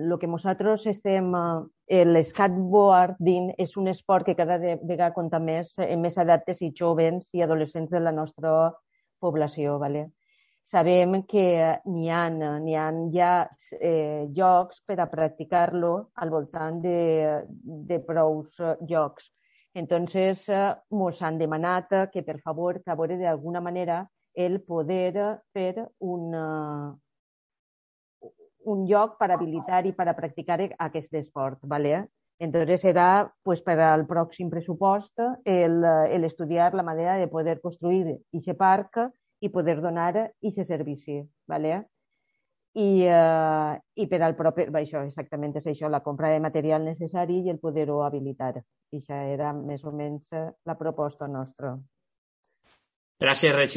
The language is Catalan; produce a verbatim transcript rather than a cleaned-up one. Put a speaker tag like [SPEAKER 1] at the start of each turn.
[SPEAKER 1] el que nosaltres estem... L'skateboarding és un esport que cada vegada compta més en més adeptes i jovens i adolescents de la nostra població. Sabem que n'hi ha, n'hi ha ja jocs per a practicar-lo al voltant de prous jocs. Entonces, ens han demanat que, per favor, que a veure d'alguna manera el poder fer un un lloc per habilitar i per a practicar aquest esport. Entonces, serà per al pròxim pressupost l'estudiar la manera de poder construir aquest parc i poder donar aquest servici. I per al proper... Això, exactament és això, la compra de material necessari i el poder-ho habilitar. I això era més o menys la proposta nostra.
[SPEAKER 2] Gràcies, Regina.